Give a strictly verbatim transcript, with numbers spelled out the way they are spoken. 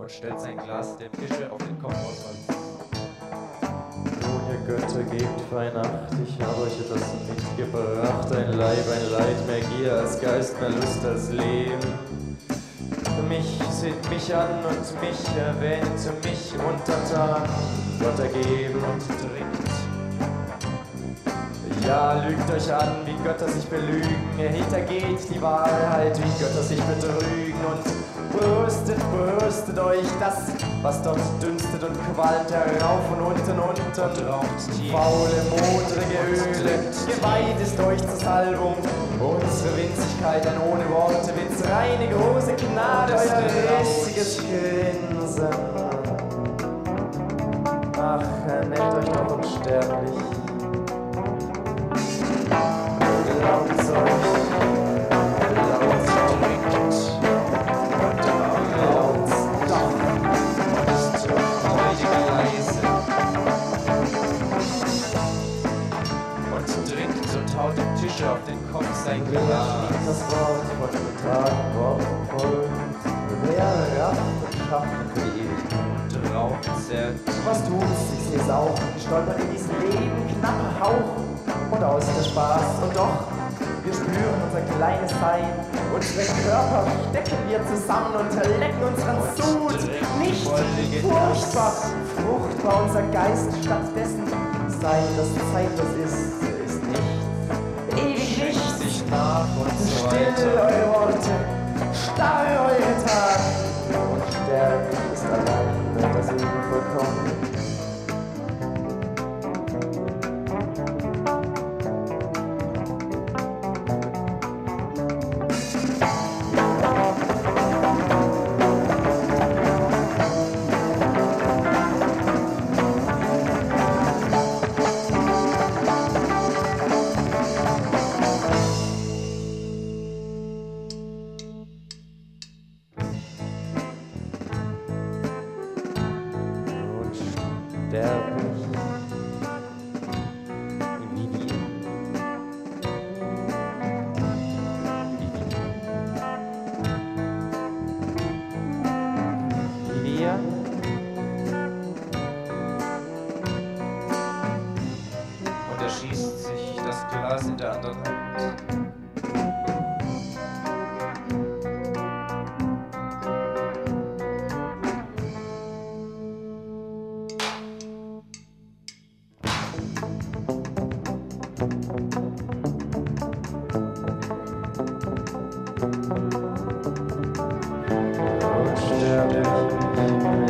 und stellt sein Glas der Tische auf den Kopf aus Holz. Nun, ihr Götter, gebt fein Acht, ich habe euch etwas mitgebracht, ein Leib, ein Leid, mehr Gier als Geist, mehr Lust als Leben. Mich seht mich an und mich erwähnt, mich untertan, Gott ergeben und trinkt. Ja, lügt euch an, wie Götter sich belügen, hintergeht die Wahrheit, wie Götter sich betrügen und brüstet, brüstet euch das, was dort dünstet und qualmt herauf und unten, unten und raucht tief. Faule, modrige Öle, geweiht ist euch zur Salbung, unsere Winzigkeit, ein ohne Worte Witz, reine große Gnade, euer rissiges Grinsen. Ach, nennt euch doch unsterblich. Glaubt's euch, glaubt's euch, glaubt's doch, ist freudige leise und trinkt und haut dem Tische auf den Kopf sein wer Glas. schrieb das Wort von den Tagen, Worten voll, wer rafft und schafft für die Ewigkeit. Und raucht sehr Was tut's, ich seh's auch, gestolpert in diesem Leben, knapper Hauch und aus der Spaß und doch, wir spüren unser kleines Sein, unsere Körper stecken wir zusammen und lecken unseren Sud, nicht furchtbar, fruchtbar unser Geist, stattdessen Sein, das zeitlos ist, ist nicht, ewig nicht, sich nach und so still weiter. eure Worte, starr eure Taten und sterblich ist allein das Leben vollkommen. Sterblich wie wir. Wie wir. Und er schießt sich das Glas in der anderen Hand. Unsterblich